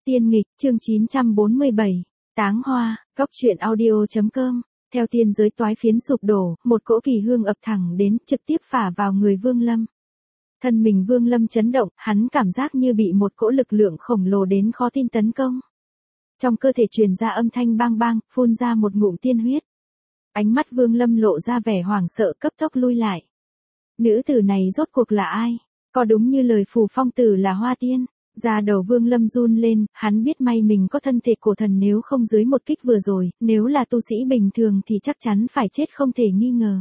Tiên nghịch, chương 947, Táng hoa, góc truyện audio.com. Theo tiên giới toái phiến sụp đổ, một cỗ kỳ hương ập thẳng đến, trực tiếp phả vào người Vương Lâm. Thân mình Vương Lâm chấn động, hắn cảm giác như bị một cỗ lực lượng khổng lồ đến khó tin tấn công. Trong cơ thể truyền ra âm thanh bang bang, phun ra một ngụm tiên huyết. Ánh mắt Vương Lâm lộ ra vẻ hoảng sợ, cấp tốc lui lại. Nữ tử này rốt cuộc là ai? Có đúng như lời Phù Phong Tử là Hoa Tiên? Da đầu Vương Lâm run lên, hắn biết may mình có thân thể cổ thần, nếu không dưới một kích vừa rồi, nếu là tu sĩ bình thường thì chắc chắn phải chết không thể nghi ngờ.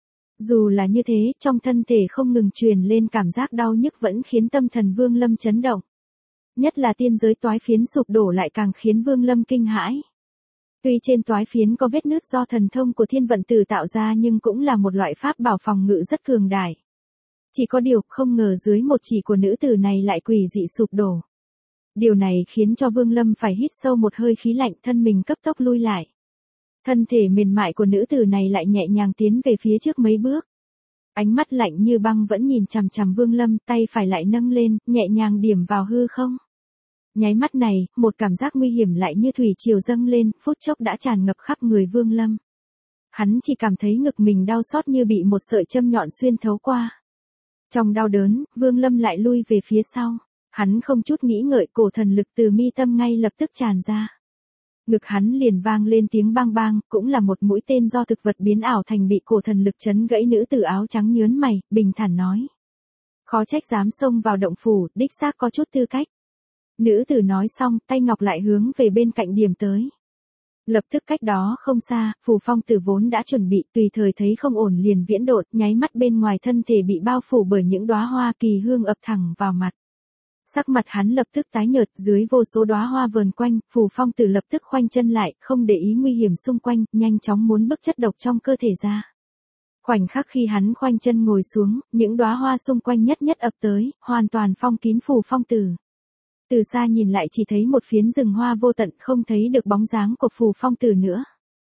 Dù là như thế, trong thân thể không ngừng truyền lên cảm giác đau nhức vẫn khiến tâm thần Vương Lâm chấn động. Nhất là tiên giới toái phiến sụp đổ lại càng khiến Vương Lâm kinh hãi. Tuy trên toái phiến có vết nứt do thần thông của Thiên Vận Tử tạo ra nhưng cũng là một loại pháp bảo phòng ngự rất cường đại. Chỉ có điều không ngờ dưới một chỉ của nữ tử này lại quỷ dị sụp đổ. Điều này khiến cho Vương Lâm phải hít sâu một hơi khí lạnh, thân mình cấp tốc lui lại. Thân thể mềm mại của nữ tử này lại nhẹ nhàng tiến về phía trước mấy bước. Ánh mắt lạnh như băng vẫn nhìn chằm chằm Vương Lâm, tay phải lại nâng lên, nhẹ nhàng điểm vào hư không. Nháy mắt này, một cảm giác nguy hiểm lại như thủy triều dâng lên, phút chốc đã tràn ngập khắp người Vương Lâm. Hắn chỉ cảm thấy ngực mình đau xót như bị một sợi châm nhọn xuyên thấu qua. Trong đau đớn, Vương Lâm lại lui về phía sau. Hắn không chút nghĩ ngợi, cổ thần lực từ mi tâm ngay lập tức tràn ra. Ngực hắn liền vang lên tiếng bang bang, cũng là một mũi tên do thực vật biến ảo thành bị cổ thần lực chấn gãy. Nữ tử áo trắng nhớn mày, bình thản nói. Khó trách dám xông vào động phủ, đích xác có chút tư cách. Nữ tử nói xong, tay ngọc lại hướng về bên cạnh điểm tới. Lập tức cách đó không xa, Phù Phong Tử vốn đã chuẩn bị, tùy thời thấy không ổn liền viễn đột, nháy mắt bên ngoài thân thể bị bao phủ bởi những đóa hoa kỳ hương ập thẳng vào mặt. Sắc mặt hắn lập tức tái nhợt, dưới vô số đóa hoa vờn quanh, Phù Phong Tử lập tức khoanh chân lại, không để ý nguy hiểm xung quanh, nhanh chóng muốn bức chất độc trong cơ thể ra. Khoảnh khắc khi hắn khoanh chân ngồi xuống, những đóa hoa xung quanh nhất nhất ập tới, hoàn toàn phong kín Phù Phong Tử. Từ xa nhìn lại chỉ thấy một phiến rừng hoa vô tận, không thấy được bóng dáng của Phù Phong Tử nữa.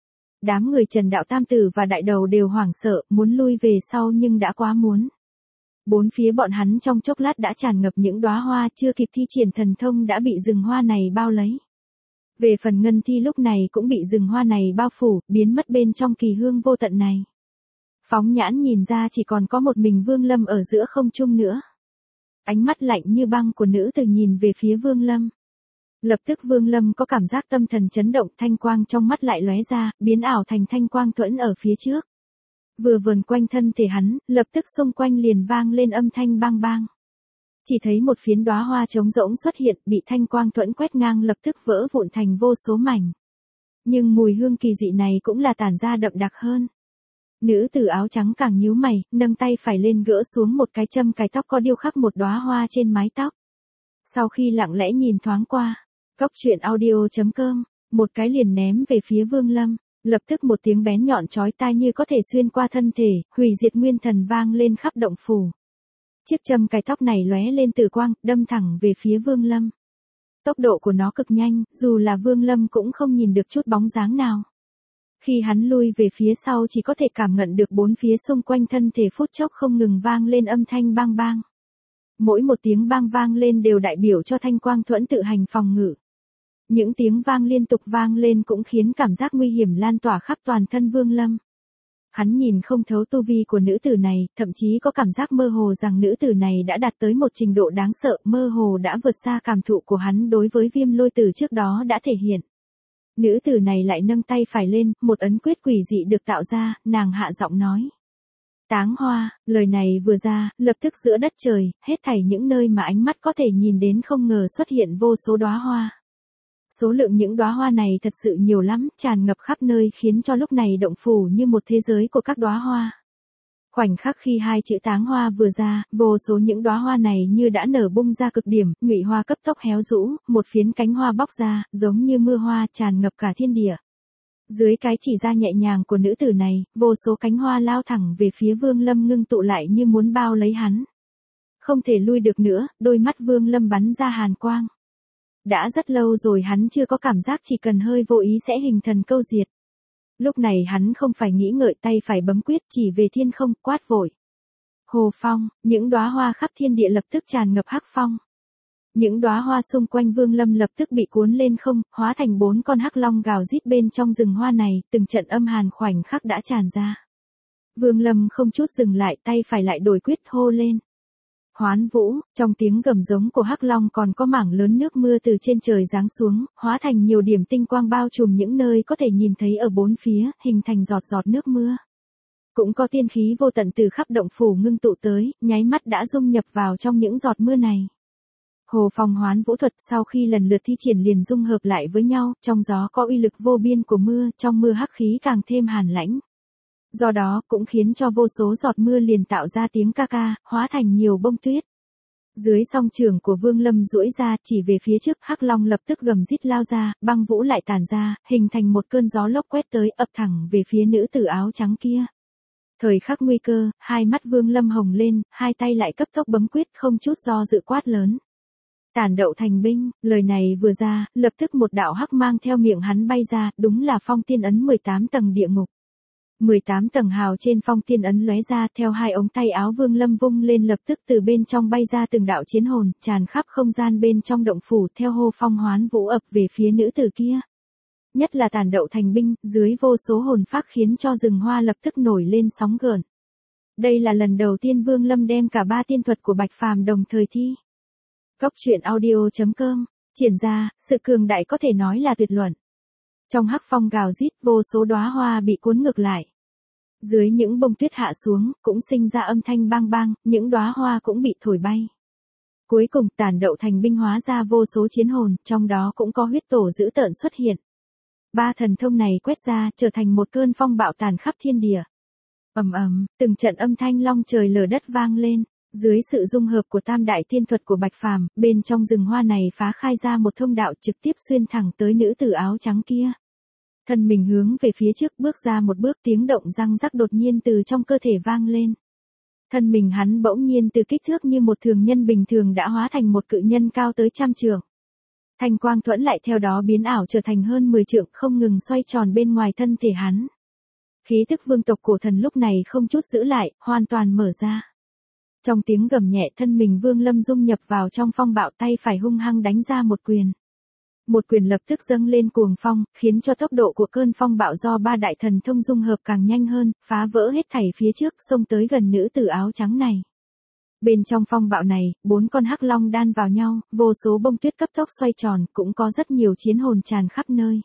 Đám người Trần Đạo Tam Tử và Đại Đầu đều hoảng sợ, muốn lui về sau nhưng đã quá muộn. Bốn phía bọn hắn trong chốc lát đã tràn ngập những đóa hoa, chưa kịp thi triển thần thông đã bị rừng hoa này bao lấy. Về phần Ngân Thi lúc này cũng bị rừng hoa này bao phủ, biến mất bên trong kỳ hương vô tận này. Phóng nhãn nhìn ra chỉ còn có một mình Vương Lâm ở giữa không trung nữa. Ánh mắt lạnh như băng của nữ tử nhìn về phía Vương Lâm. Lập tức Vương Lâm có cảm giác tâm thần chấn động, thanh quang trong mắt lại lóe ra, biến ảo thành thanh quang thuẫn ở phía trước. Vừa vờn quanh thân thể hắn, lập tức xung quanh liền vang lên âm thanh bang bang. Chỉ thấy một phiến đóa hoa trống rỗng xuất hiện, bị thanh quang thuẫn quét ngang lập tức vỡ vụn thành vô số mảnh. Nhưng mùi hương kỳ dị này cũng là tản ra đậm đặc hơn. Nữ tử áo trắng càng nhíu mày, nâng tay phải lên gỡ xuống một cái châm cài tóc có điêu khắc một đóa hoa trên mái tóc. Sau khi lặng lẽ nhìn thoáng qua, góc truyện audio.com, một cái liền ném về phía Vương Lâm, lập tức một tiếng bén nhọn chói tai như có thể xuyên qua thân thể, hủy diệt nguyên thần vang lên khắp động phủ. Chiếc châm cài tóc này lóe lên tử quang, đâm thẳng về phía Vương Lâm. Tốc độ của nó cực nhanh, dù là Vương Lâm cũng không nhìn được chút bóng dáng nào. Khi hắn lui về phía sau chỉ có thể cảm nhận được bốn phía xung quanh thân thể phút chốc không ngừng vang lên âm thanh bang bang. Mỗi một tiếng bang vang lên đều đại biểu cho thanh quang thuẫn tự hành phòng ngự. Những tiếng vang liên tục vang lên cũng khiến cảm giác nguy hiểm lan tỏa khắp toàn thân Vương Lâm. Hắn nhìn không thấu tu vi của nữ tử này, thậm chí có cảm giác mơ hồ rằng nữ tử này đã đạt tới một trình độ đáng sợ, mơ hồ đã vượt xa cảm thụ của hắn đối với Viêm Lôi Tử trước đó đã thể hiện. Nữ tử này lại nâng tay phải lên, một ấn quyết quỷ dị được tạo ra, nàng hạ giọng nói. Táng hoa, lời này vừa ra, lập tức giữa đất trời, hết thảy những nơi mà ánh mắt có thể nhìn đến không ngờ xuất hiện vô số đóa hoa. Số lượng những đóa hoa này thật sự nhiều lắm, tràn ngập khắp nơi khiến cho lúc này động phủ như một thế giới của các đóa hoa. Khoảnh khắc khi hai chữ táng hoa vừa ra, vô số những đóa hoa này như đã nở bung ra cực điểm, nhụy hoa cấp tốc héo rũ, một phiến cánh hoa bóc ra, giống như mưa hoa tràn ngập cả thiên địa. Dưới cái chỉ ra nhẹ nhàng của nữ tử này, vô số cánh hoa lao thẳng về phía Vương Lâm ngưng tụ lại như muốn bao lấy hắn. Không thể lui được nữa, đôi mắt Vương Lâm bắn ra hàn quang. Đã rất lâu rồi hắn chưa có cảm giác chỉ cần hơi vô ý sẽ hình thần câu diệt. Lúc này hắn không phải nghĩ ngợi, tay phải bấm quyết chỉ về thiên không, quát vội. Hồ phong, những đóa hoa khắp thiên địa lập tức tràn ngập hắc phong. Những đóa hoa xung quanh Vương Lâm lập tức bị cuốn lên không, hóa thành 4 con hắc long gào rít bên trong rừng hoa này, từng trận âm hàn khoảnh khắc đã tràn ra. Vương Lâm không chút dừng lại, tay phải lại đổi quyết hô lên. Hoán Vũ, trong tiếng gầm giống của hắc long còn có mảng lớn nước mưa từ trên trời giáng xuống, hóa thành nhiều điểm tinh quang bao trùm những nơi có thể nhìn thấy ở bốn phía, hình thành giọt giọt nước mưa. Cũng có tiên khí vô tận từ khắp động phủ ngưng tụ tới, nháy mắt đã dung nhập vào trong những giọt mưa này. Hồ Phong Hoán Vũ thuật sau khi lần lượt thi triển liền dung hợp lại với nhau, trong gió có uy lực vô biên của mưa, trong mưa hắc khí càng thêm hàn lãnh. Do đó cũng khiến cho vô số giọt mưa liền tạo ra tiếng ca ca, hóa thành nhiều bông tuyết. Dưới song trường của Vương Lâm duỗi ra chỉ về phía trước, hắc long lập tức gầm rít lao ra, băng vũ lại tản ra, hình thành một cơn gió lốc quét tới ập thẳng về phía nữ tử áo trắng kia. Thời khắc nguy cơ, hai mắt Vương Lâm hồng lên, hai tay lại cấp tốc bấm quyết không chút do dự quát lớn. Tản đậu thành binh, lời này vừa ra, lập tức một đạo hắc mang theo miệng hắn bay ra, đúng là phong tiên ấn 18 tầng địa ngục. 18 tầng hào trên phong tiên ấn lóe ra, theo hai ống tay áo Vương Lâm vung lên lập tức từ bên trong bay ra từng đạo chiến hồn, tràn khắp không gian bên trong động phủ, theo Hồ Phong Hoán Vũ ập về phía nữ tử kia. Nhất là tản đậu thành binh, dưới vô số hồn phác khiến cho rừng hoa lập tức nổi lên sóng gợn. Đây là lần đầu tiên Vương Lâm đem cả ba tiên thuật của Bạch Phàm đồng thời thi. Góc truyện audio.com, triển ra, sự cường đại có thể nói là tuyệt luận. Trong hắc phong gào rít, vô số đóa hoa bị cuốn ngược lại. Dưới những bông tuyết hạ xuống, cũng sinh ra âm thanh bang bang, những đóa hoa cũng bị thổi bay. Cuối cùng tản đậu thành binh hóa ra vô số chiến hồn, trong đó cũng có huyết tổ dữ tợn xuất hiện. Ba thần thông này quét ra, trở thành một cơn phong bạo tàn khắp thiên địa. Ầm ầm, từng trận âm thanh long trời lở đất vang lên. Dưới sự dung hợp của tam đại tiên thuật của Bạch Phàm, bên trong rừng hoa này phá khai ra một thông đạo trực tiếp xuyên thẳng tới nữ tử áo trắng kia. Thân mình hướng về phía trước bước ra một bước, tiếng động răng rắc đột nhiên từ trong cơ thể vang lên. Thân mình hắn bỗng nhiên từ kích thước như một thường nhân bình thường đã hóa thành một cự nhân cao tới 100 trượng. Thanh quang thuẫn lại theo đó biến ảo trở thành hơn 10 trượng, không ngừng xoay tròn bên ngoài thân thể hắn. Khí tức vương tộc cổ thần lúc này không chút giữ lại, hoàn toàn mở ra. Trong tiếng gầm nhẹ, thân mình Vương Lâm dung nhập vào trong phong bạo, tay phải hung hăng đánh ra một quyền. Một quyền lập tức dâng lên cuồng phong, khiến cho tốc độ của cơn phong bạo do ba đại thần thông dung hợp càng nhanh hơn, phá vỡ hết thảy phía trước, xông tới gần nữ tử áo trắng này. Bên trong phong bạo này, 4 con hắc long đan vào nhau, vô số bông tuyết cấp tốc xoay tròn, cũng có rất nhiều chiến hồn tràn khắp nơi.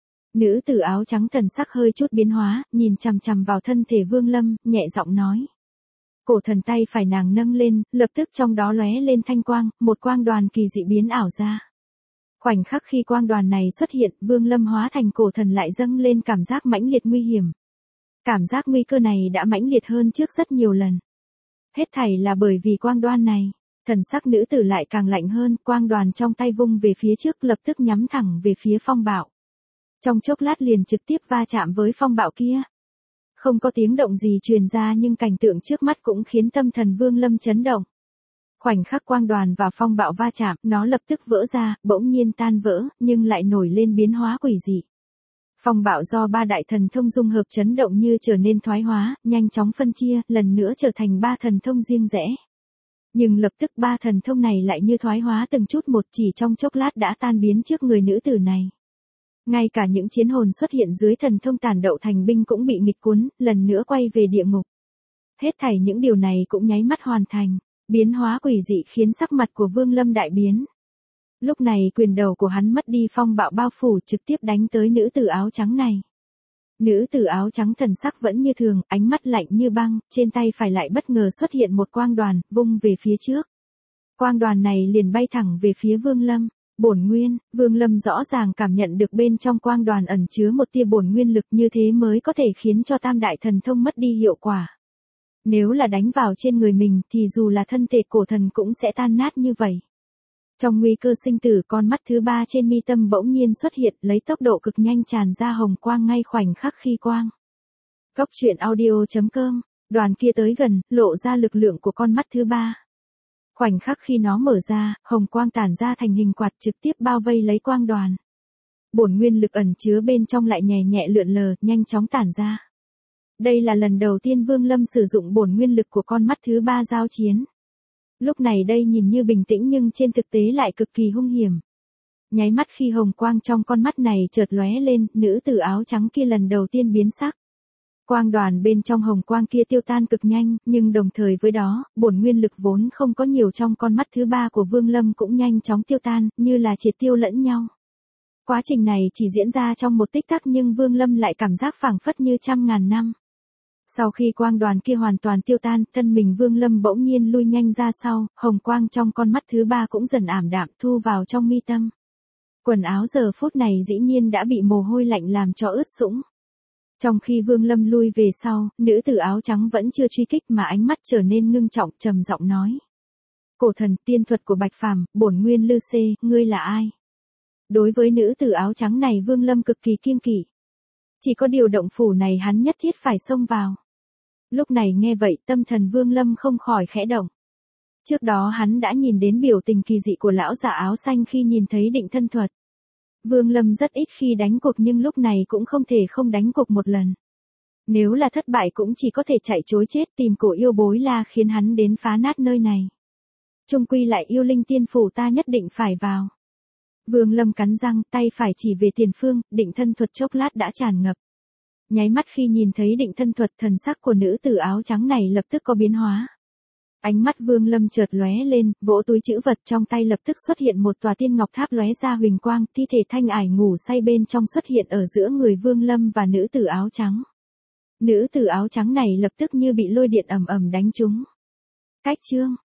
Nữ tử áo trắng thần sắc hơi chút biến hóa, nhìn chằm chằm vào thân thể Vương Lâm, nhẹ giọng nói. Cổ thần tay phải nàng nâng lên, lập tức trong đó lóe lên thanh quang, một quang đoàn kỳ dị biến ảo ra. Khoảnh khắc khi quang đoàn này xuất hiện, Vương Lâm hóa thành cổ thần lại dâng lên cảm giác mãnh liệt nguy hiểm. Cảm giác nguy cơ này đã mãnh liệt hơn trước rất nhiều lần. Hết thảy là bởi vì quang đoàn này. Thần sắc nữ tử lại càng lạnh hơn, quang đoàn trong tay vung về phía trước lập tức nhắm thẳng về phía phong bạo. Trong chốc lát liền trực tiếp va chạm với phong bạo kia. Không có tiếng động gì truyền ra nhưng cảnh tượng trước mắt cũng khiến tâm thần Vương Lâm chấn động. Khoảnh khắc quang đoàn và phong bạo va chạm, nó lập tức vỡ ra, bỗng nhiên tan vỡ, nhưng lại nổi lên biến hóa quỷ dị. Phong bạo do ba đại thần thông dung hợp chấn động như trở nên thoái hóa, nhanh chóng phân chia, lần nữa trở thành ba thần thông riêng rẽ. Nhưng lập tức ba thần thông này lại như thoái hóa từng chút một, chỉ trong chốc lát đã tan biến trước người nữ tử này. Ngay cả những chiến hồn xuất hiện dưới thần thông tản đậu thành binh cũng bị nghịch cuốn, lần nữa quay về địa ngục. Hết thảy những điều này cũng nháy mắt hoàn thành, biến hóa quỷ dị khiến sắc mặt của Vương Lâm đại biến. Lúc này quyền đầu của hắn mất đi phong bạo bao phủ, trực tiếp đánh tới nữ tử áo trắng này. Nữ tử áo trắng thần sắc vẫn như thường, ánh mắt lạnh như băng, trên tay phải lại bất ngờ xuất hiện một quang đoàn, vung về phía trước. Quang đoàn này liền bay thẳng về phía Vương Lâm. Bổn nguyên, Vương Lâm rõ ràng cảm nhận được bên trong quang đoàn ẩn chứa một tia bổn nguyên lực, như thế mới có thể khiến cho tam đại thần thông mất đi hiệu quả. Nếu là đánh vào trên người mình thì dù là thân thể cổ thần cũng sẽ tan nát như vậy. Trong nguy cơ sinh tử, con mắt thứ ba trên mi tâm bỗng nhiên xuất hiện, lấy tốc độ cực nhanh tràn ra hồng quang ngay khoảnh khắc khi quang. Góc truyện audio.com, đoàn kia tới gần, lộ ra lực lượng của con mắt thứ ba. Khoảnh khắc khi nó mở ra, hồng quang tản ra thành hình quạt trực tiếp bao vây lấy quang đoàn. Bổn nguyên lực ẩn chứa bên trong lại nhẹ nhẹ lượn lờ, nhanh chóng tản ra. Đây là lần đầu tiên Vương Lâm sử dụng bổn nguyên lực của con mắt thứ ba giao chiến. Lúc này đây nhìn như bình tĩnh nhưng trên thực tế lại cực kỳ hung hiểm. Nháy mắt khi hồng quang trong con mắt này chợt lóe lên, nữ tử áo trắng kia lần đầu tiên biến sắc. Quang đoàn bên trong hồng quang kia tiêu tan cực nhanh, nhưng đồng thời với đó, bổn nguyên lực vốn không có nhiều trong con mắt thứ ba của Vương Lâm cũng nhanh chóng tiêu tan, như là triệt tiêu lẫn nhau. Quá trình này chỉ diễn ra trong một tích tắc nhưng Vương Lâm lại cảm giác phảng phất như trăm ngàn năm. Sau khi quang đoàn kia hoàn toàn tiêu tan, thân mình Vương Lâm bỗng nhiên lui nhanh ra sau, hồng quang trong con mắt thứ ba cũng dần ảm đạm thu vào trong mi tâm. Quần áo giờ phút này dĩ nhiên đã bị mồ hôi lạnh làm cho ướt sũng. Trong khi Vương Lâm lui về sau, nữ tử áo trắng vẫn chưa truy kích mà ánh mắt trở nên ngưng trọng, trầm giọng nói. Cổ thần, tiên thuật của Bạch Phàm, bổn nguyên Lư Xê, ngươi là ai? Đối với nữ tử áo trắng này Vương Lâm cực kỳ kiêng kỵ. Chỉ có điều động phủ này hắn nhất thiết phải xông vào. Lúc này nghe vậy tâm thần Vương Lâm không khỏi khẽ động. Trước đó hắn đã nhìn đến biểu tình kỳ dị của lão già áo xanh khi nhìn thấy định thân thuật. Vương Lâm rất ít khi đánh cuộc nhưng lúc này cũng không thể không đánh cuộc một lần. Nếu là thất bại cũng chỉ có thể chạy trối chết tìm cổ yêu bối La khiến hắn đến phá nát nơi này. Chung quy lại yêu linh tiên phủ ta nhất định phải vào. Vương Lâm cắn răng tay phải chỉ về tiền phương, định thân thuật chốc lát đã tràn ngập. Nháy mắt khi nhìn thấy định thân thuật thần sắc của nữ tử áo trắng này lập tức có biến hóa. Ánh mắt Vương Lâm chợt lóe lên, vỗ túi trữ vật trong tay lập tức xuất hiện một tòa tiên ngọc tháp lóe ra huỳnh quang, thi thể Thanh Ải ngủ say bên trong xuất hiện ở giữa người Vương Lâm và nữ tử áo trắng. Nữ tử áo trắng này lập tức như bị lôi điện ầm ầm đánh trúng. Cách chương